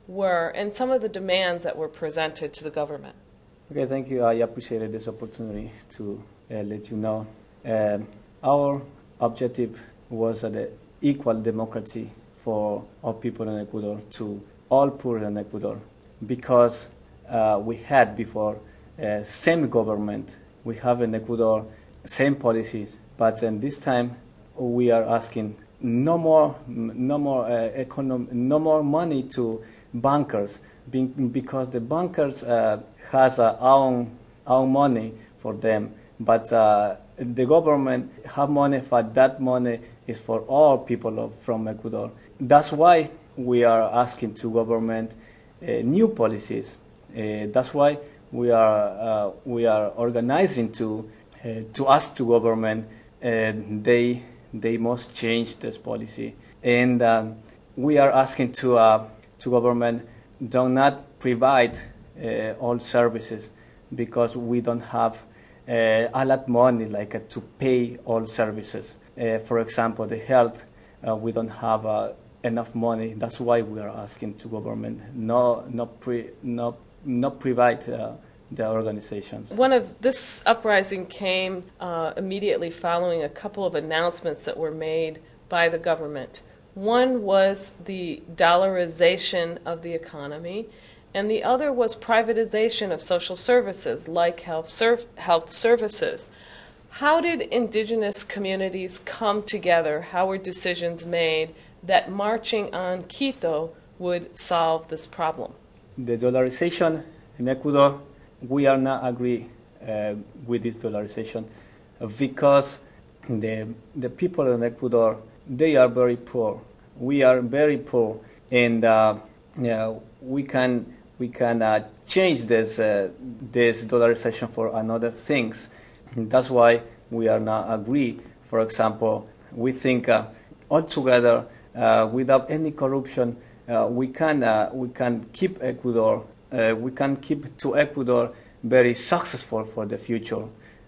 were and some of the demands that were presented to the government. Okay, thank you. I appreciated this opportunity to uh, let you know. Um, our objective was uh, the equal democracy for all people in Ecuador, to all poor in Ecuador, because uh, we had before uh, same government. We have in Ecuador same policies, but in this time we are asking no more, no more uh, econom- no more money to bankers, because the bankers uh, has uh, own own money for them, but uh, the government have money for that money is for all people of, from Ecuador. That's why we are asking to government uh, new policies. Uh, that's why we are uh, we are organizing to uh, to ask to government uh, they they must change this policy, and um, we are asking to uh, to government do not provide uh, all services, because we don't have uh, a lot of money like uh, to pay all services. Uh, for example, the health, uh, we don't have uh, enough money. That's why we are asking to government no not pre not not provide uh, the organizations. One of this uprising came uh, immediately following a couple of announcements that were made by the government. One was the dollarization of the economy, and the other was privatization of social services like health, ser- health services. How did indigenous communities come together? How were decisions made that marching on Quito would solve this problem? The dollarization in Ecuador, we are not agree uh, with this dollarization because the the people in Ecuador, they are very poor. We are very poor, and uh, yeah, we can we can uh, change this uh, this dollarization for another things. That's why we are not agree. For example, we think uh, altogether uh, without any corruption, uh, we can uh, we can keep Ecuador. Uh, we can keep to Ecuador very successful for the future.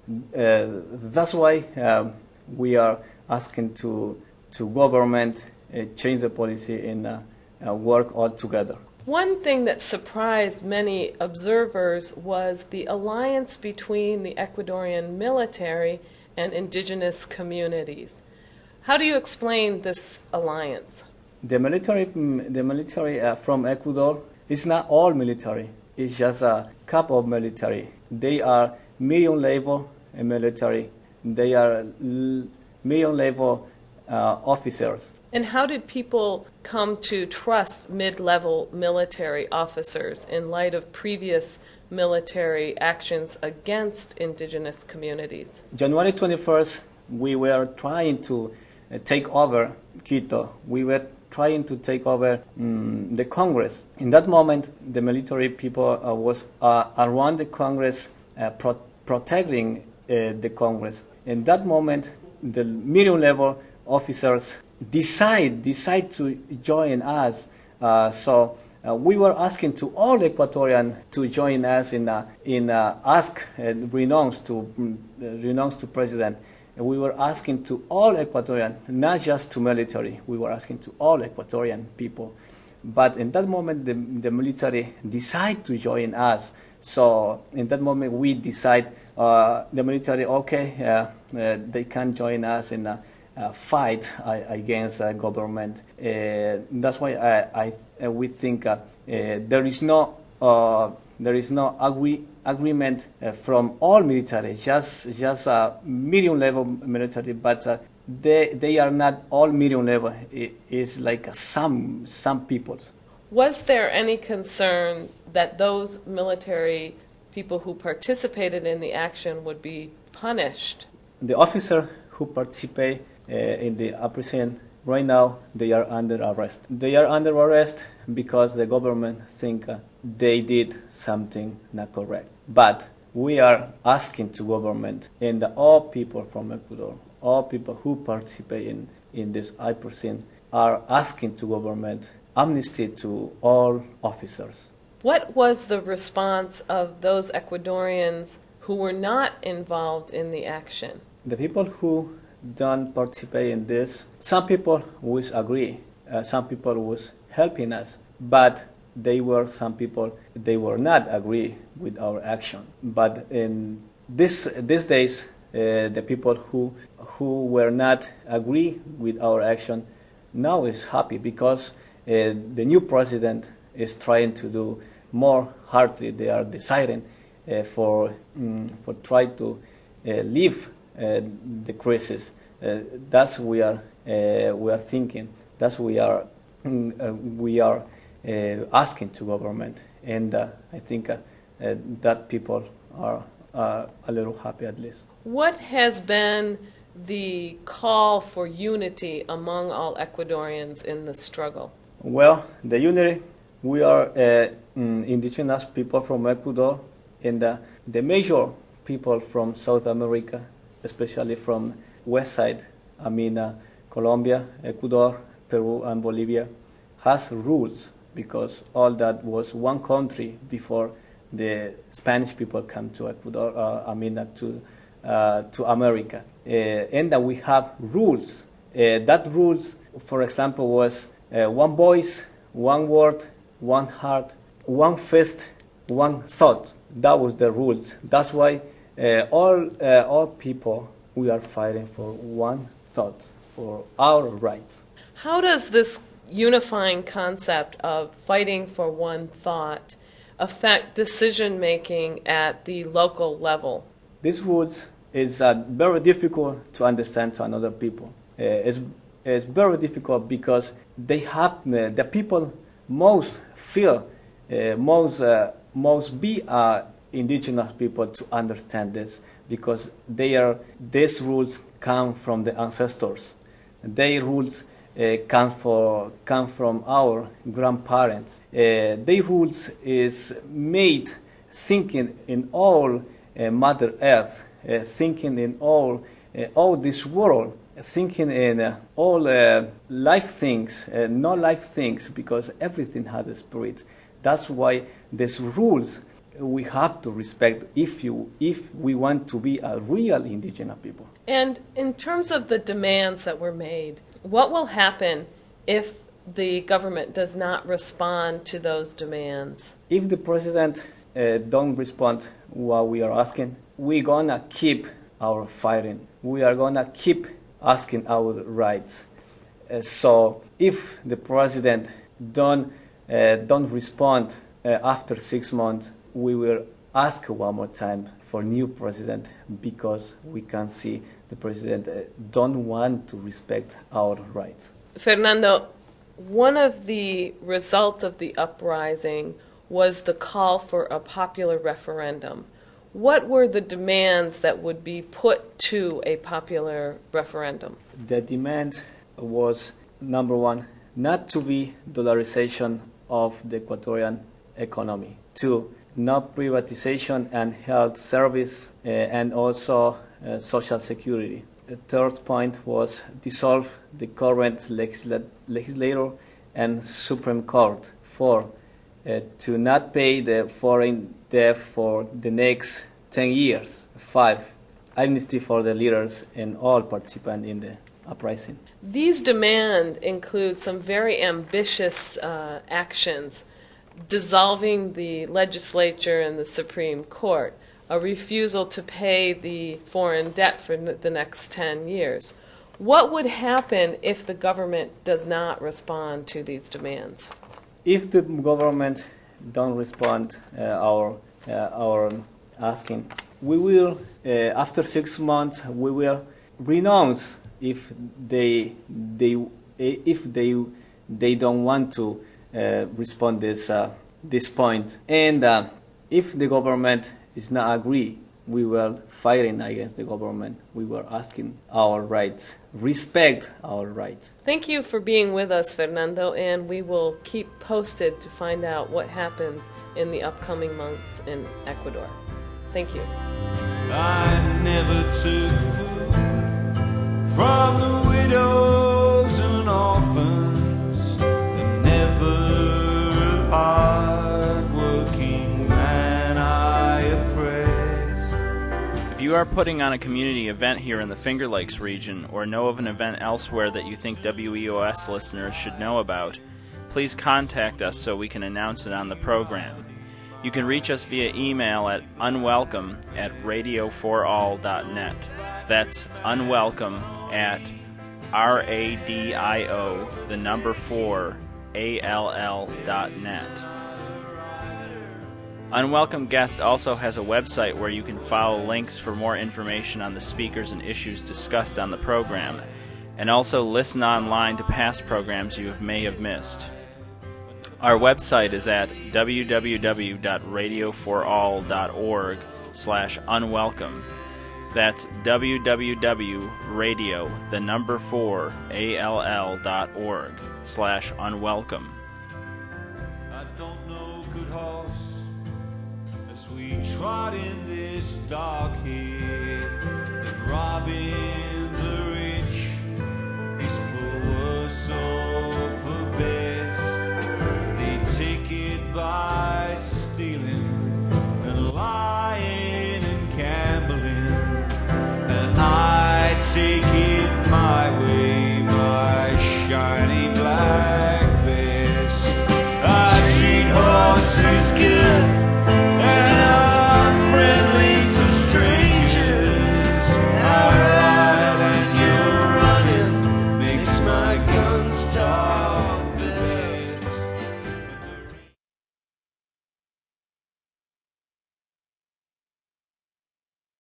Uh, that's why um, we are asking to to government uh, change the policy and uh, uh, work all together. One thing that surprised many observers was the alliance between the Ecuadorian military and indigenous communities. How do you explain this alliance? The military, the military uh, from Ecuador is not all military. It's just a couple of military. They are medium level military. They are l- medium level uh, officers. And how did people come to trust mid-level military officers in light of previous military actions against indigenous communities? January twenty-first, we were trying to uh, take over Quito. We were trying to take over um, the Congress. In that moment, the military people uh, was uh, around the Congress uh, pro- protecting uh, the Congress. In that moment, the medium level officers decide decide to join us. Uh, so uh, we were asking to all Ecuadorians to join us in uh, in uh, ask uh, renounce to uh, renounce to president. We were asking to all Ecuadorians, not just to military. We were asking to all Ecuadorian people. But in that moment, the, the military decide to join us. So in that moment, we decide uh, the military, okay, uh, uh, they can join us in a uh, fight uh, against uh, government. Uh, that's why I, I uh, we think uh, uh, there is no uh, there is no agree, agreement uh, from all military, just just a uh, medium level military, but uh, they they are not all medium level. It is like uh, some some people. Was there any concern that those military people who participated in the action would be punished? The officer who participate uh, in the operation right now, they are under arrest. They are under arrest because the government think uh, they did something not correct. But we are asking to government and all people from Ecuador, all people who participate in, in this operation, are asking to government amnesty to all officers. What was the response of those Ecuadorians who were not involved in the action? The people who don't participate in this, some people would agree, uh, some people was helping us, but they were some people, they were not agree with our action. But in this, these days, uh, the people who, who were not agree with our action now is happy because uh, the new president is trying to do more hardly. They are deciding uh, for, um, for try to uh, leave uh, the crisis. Uh, that's we are uh, we are thinking. That's we are mm, uh, we are uh, asking to government, and uh, I think uh, uh, that people are uh, a little happy at least. What has been the call for unity among all Ecuadorians in the struggle? Well, the unity. We are uh, mm, indigenous people from Ecuador, and uh, the major people from South America, especially from west side, I mean uh, Colombia, Ecuador, Peru, and Bolivia, has rules because all that was one country before the Spanish people come to Ecuador. Uh, I mean uh, to uh, to America, uh, and that uh, we have rules. Uh, that rules, for example, was uh, one voice, one word, one heart, one fist, one thought. That was the rules. That's why uh, all uh, all people. We are fighting for one thought, for our rights. How does this unifying concept of fighting for one thought affect decision-making at the local level? This rules is uh, very difficult to understand to another people. Uh, it's, it's very difficult because they have uh, the people most feel, uh, most uh, most be uh, indigenous people to understand this. Because they are, these rules come from the ancestors. Their rules uh, come, for, come from our grandparents. Uh, their rules is made thinking in all uh, Mother Earth, uh, thinking in all, uh, all this world, thinking in uh, all uh, life things, uh, not life things, because everything has a spirit. That's why these rules we have to respect if you if we want to be a real indigenous people. And in terms of the demands that were made, what will happen if the government does not respond to those demands? If the president uh, don't respond what we are asking, we're gonna keep our fighting. We are gonna keep asking our rights. Uh, so if the president don't uh, don't respond uh, after six months, we will ask one more time for new president because we can see the president uh, don't want to respect our rights. Fernando, one of the results of the uprising was the call for a popular referendum. What were the demands that would be put to a popular referendum? The demand was, number one, not to be dollarization of the Ecuadorian economy. Two, no privatization and health service, uh, and also uh, social security. The third point was dissolve the current legisla- legislature and Supreme Court. Four, uh, to not pay the foreign debt for the next ten years. Five, amnesty for the leaders and all participants in the uprising. These demands include some very ambitious uh, actions. Dissolving the legislature and the Supreme Court, a refusal to pay the foreign debt for the next ten years. What would happen if the government does not respond to these demands? If the government don't respond uh, our uh, our asking, we will uh, after six months we will renounce if they they if they they don't want to uh, respond this uh, this point, and uh, if the government is not agree, we will fighting against the government. We were asking our rights, respect our rights. Thank you for being with us, Fernando, and we will keep posted to find out what happens in the upcoming months in Ecuador. Thank you. I never took food from the widows and orphans, and never a hard-working man I oppressed. If you are putting on a community event here in the Finger Lakes region, or know of an event elsewhere that you think W E O S listeners should know about, please contact us so we can announce it on the program. You can reach us via email at unwelcome at radio for all dot net. That's unwelcome at R A D I O, the number four, A L L dot net. Unwelcome Guest also has a website where you can follow links for more information on the speakers and issues discussed on the program, and also listen online to past programs you may have missed. Our website is at w w w dot radio for all dot org slash unwelcome. That's w w w dot radio, the number four, A L L dot org slash unwelcome. I don't know good horse as we trot in this dark here, and robbing the rich is for worse or for best. They take it by stealing and lying and gambling, and I take